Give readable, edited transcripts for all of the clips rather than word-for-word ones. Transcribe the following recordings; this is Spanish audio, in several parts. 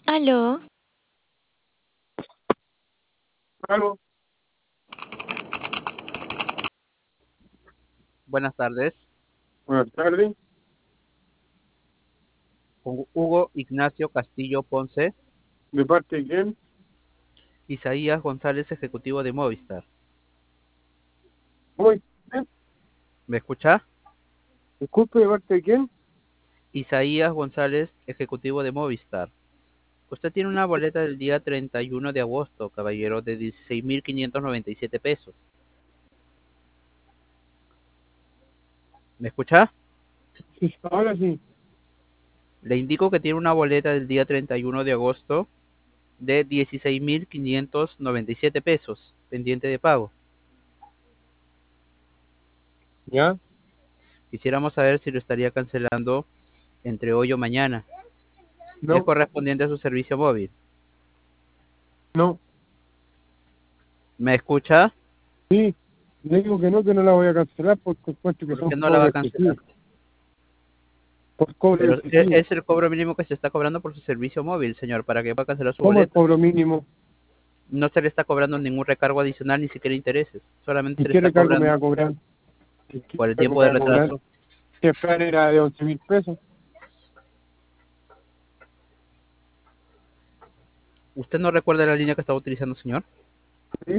Aló, Aló, Buenas tardes, buenas tardes. con Hugo Ignacio Castillo Ponce, ¿De parte de quién? Isaías González, ejecutivo de Movistar. Muy bien. ¿Me escucha? Disculpe, ¿de parte de quién? Isaías González, ejecutivo de Movistar. Usted tiene una boleta del día 31 de agosto, caballero, de 16.597 pesos. ¿Me escucha? Sí, ahora sí. Le indico que tiene una boleta del día 31 de agosto de 16.597 pesos, pendiente de pago. ¿Ya? Quisiéramos saber si lo estaría cancelando entre hoy o mañana. Es No, correspondiente a su servicio móvil. no. ¿Me escucha? Sí, le digo que no la voy a cancelar porque encuentro que ¿Por son qué no la va a cobros cancelar? excesivos. Por cobros Pero excesivos. es el cobro mínimo que se está cobrando por su servicio móvil, señor, para que pueda cancelar su ¿Cómo el boleta. cobro mínimo? No se le está cobrando ningún recargo adicional, ni siquiera intereses. Solamente ¿Y se le qué está recargo me va cobrando a cobrar? ¿Y qué por el recargo tiempo me de va a cobrar? retraso. Si el plan era de 11.000 pesos. ¿Usted no recuerda la línea que estaba utilizando, señor? ¿Sí?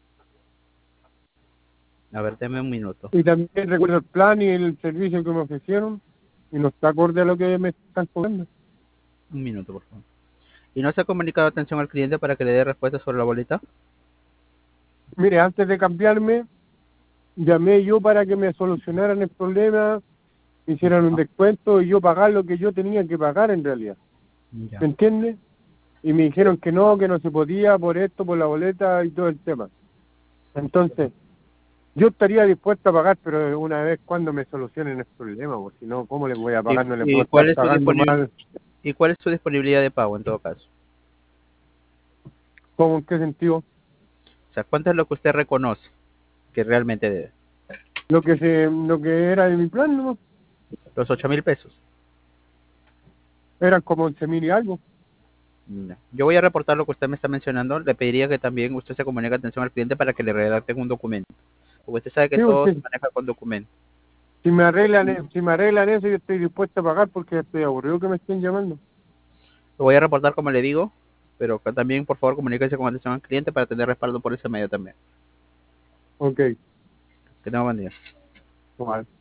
A ver, deme un minuto. Y también recuerdo el plan y el servicio que me ofrecieron y no está acorde a lo que me están cobrando. Un minuto, por favor. ¿Y no se ha comunicado atención al cliente para que le dé respuesta sobre la boleta? Mire, antes de cambiarme, llamé yo para que me solucionaran el problema, hicieran un Ya, descuento y yo pagar lo que yo tenía que pagar en realidad. ya. ¿Me entiendes? Y me dijeron que no se podía por esto, por la boleta y todo el tema. Entonces, yo estaría dispuesto a pagar, pero una vez cuando me solucionen el problema, porque si no, ¿cómo les voy a ¿Y, pagar? No les puedo y estar cuál es su pagando mal. ¿Y cuál es su disponibilidad de pago en todo caso? ¿Cómo, en qué sentido? O sea, ¿cuánto es lo que usted reconoce que realmente debe? Lo que era de mi plan, ¿no? Los 8.000 pesos. Eran como 11.000 y algo. Ya. Yo voy a reportar lo que usted me está mencionando. Le pediría que también usted se comunique atención al cliente para que le redacten un documento. Porque usted sabe que Sí, todo se porque maneja con documentos. si me arreglan eso, yo estoy dispuesto a pagar porque estoy aburrido que me estén llamando. Lo voy a reportar como le digo, pero que también por favor comuníquese con atención al cliente para tener respaldo por ese medio también. Ok, Que tenga buen día. igual.